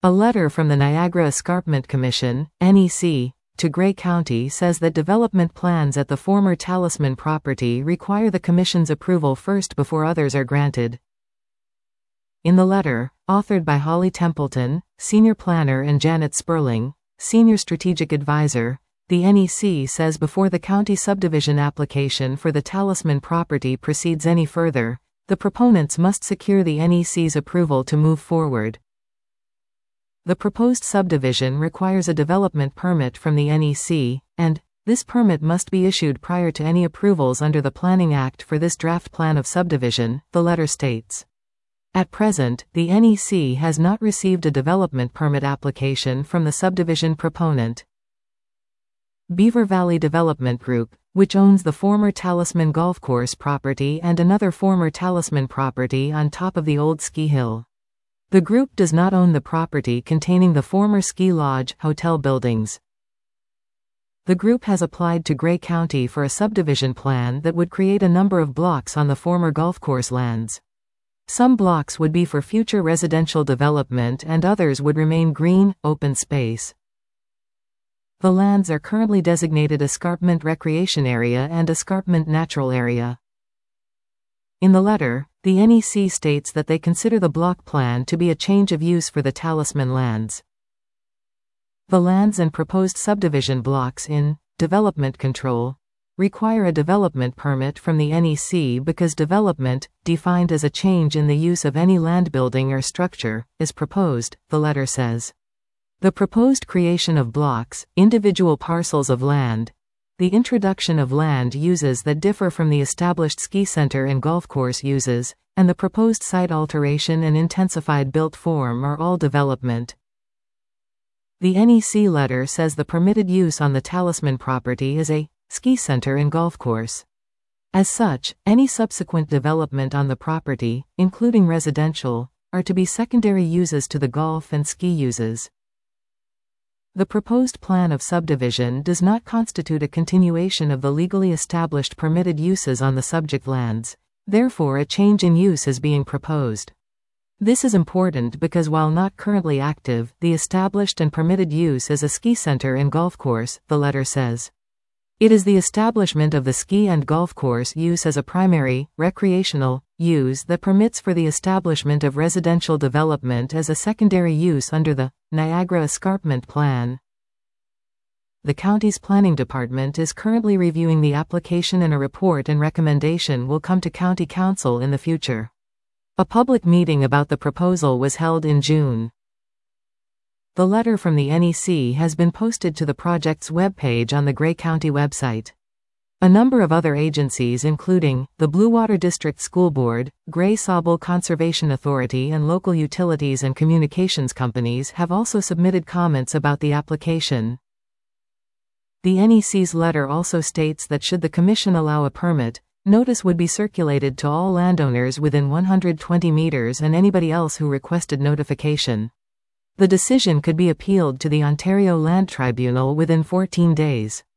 A letter from the Niagara Escarpment Commission, NEC, to Grey County says that development plans at the former Talisman property require the Commission's approval first before others are granted. In the letter, authored by Holly Templeton, Senior Planner, and Janet Sperling, Senior Strategic Advisor, the NEC says before the county subdivision application for the Talisman property proceeds any further, the proponents must secure the NEC's approval to move forward. The proposed subdivision requires a development permit from the NEC, and this permit must be issued prior to any approvals under the Planning Act for this draft plan of subdivision, the letter states. At present, the NEC has not received a development permit application from the subdivision proponent. Beaver Valley Development Group, which owns the former Talisman Golf Course property and another former Talisman property on top of the old ski hill. The group does not own the property containing the former ski lodge, hotel buildings. The group has applied to Grey County for a subdivision plan that would create a number of blocks on the former golf course lands. Some blocks would be for future residential development and others would remain green, open space. The lands are currently designated Escarpment Recreation Area and Escarpment Natural Area. In the letter, the NEC states that they consider the block plan to be a change of use for the Talisman lands. The lands and proposed subdivision blocks in development control require a development permit from the NEC because development, defined as a change in the use of any land building or structure, is proposed, the letter says. The proposed creation of blocks, individual parcels of land, the introduction of land uses that differ from the established ski center and golf course uses, and the proposed site alteration and intensified built form are all development. The NEC letter says the permitted use on the Talisman property is a ski center and golf course. As such, any subsequent development on the property, including residential, are to be secondary uses to the golf and ski uses. The proposed plan of subdivision does not constitute a continuation of the legally established permitted uses on the subject lands, therefore a change in use is being proposed. This is important because while not currently active, the established and permitted use is a ski center and golf course, the letter says. It is the establishment of the ski and golf course use as a primary, recreational, use that permits for the establishment of residential development as a secondary use under the Niagara Escarpment Plan. The county's planning department is currently reviewing the application and a report and recommendation will come to county council in the future. A public meeting about the proposal was held in June. The letter from the NEC has been posted to the project's webpage on the Grey County website. A number of other agencies including the Bluewater District School Board, Grey-Sauble Conservation Authority and local utilities and communications companies have also submitted comments about the application. The NEC's letter also states that should the Commission allow a permit, notice would be circulated to all landowners within 120 meters and anybody else who requested notification. The decision could be appealed to the Ontario Land Tribunal within 14 days.